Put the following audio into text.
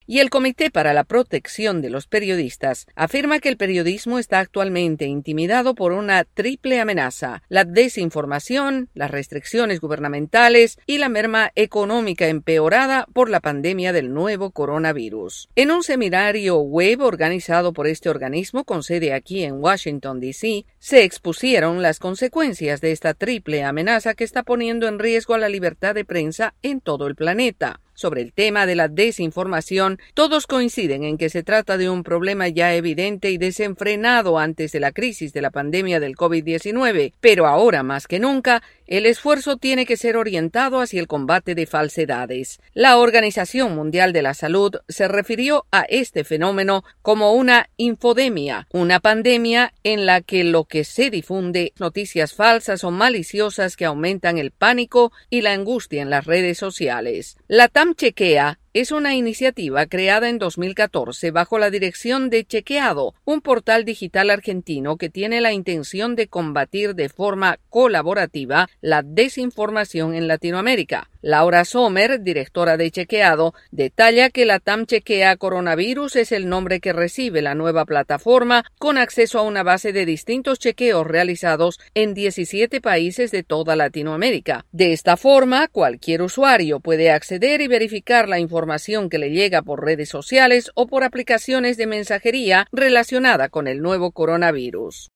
y el Comité para la Protección de los Periodistas afirma que el periodismo está actualmente intimidado por una triple amenaza: la desinformación, las restricciones gubernamentales y la merma económica empeorada por la pandemia del nuevo coronavirus. En un seminario web organizado por este organismo con sede aquí en Washington, D.C., se expusieron las consecuencias de esta triple amenaza que está poniendo en riesgo a la libertad de prensa en todo el planeta. Sobre el tema de la desinformación, todos coinciden en que se trata de un problema ya evidente y desenfrenado antes de la crisis de la pandemia del COVID-19, pero ahora más que nunca, el esfuerzo tiene que ser orientado hacia el combate de falsedades. La Organización Mundial de la Salud se refirió a este fenómeno como una infodemia, una pandemia en la que lo que se difunde noticias falsas o maliciosas que aumentan el pánico y la angustia en las redes sociales. LATAM Chequea es una iniciativa creada en 2014 bajo la dirección de Chequeado, un portal digital argentino que tiene la intención de combatir de forma colaborativa la desinformación en Latinoamérica. Laura Sommer, directora de Chequeado, detalla que LATAM Chequea Coronavirus es el nombre que recibe la nueva plataforma, con acceso a una base de distintos chequeos realizados en 17 países de toda Latinoamérica. De esta forma, cualquier usuario puede acceder y verificar la información que le llega por redes sociales o por aplicaciones de mensajería relacionada con el nuevo coronavirus.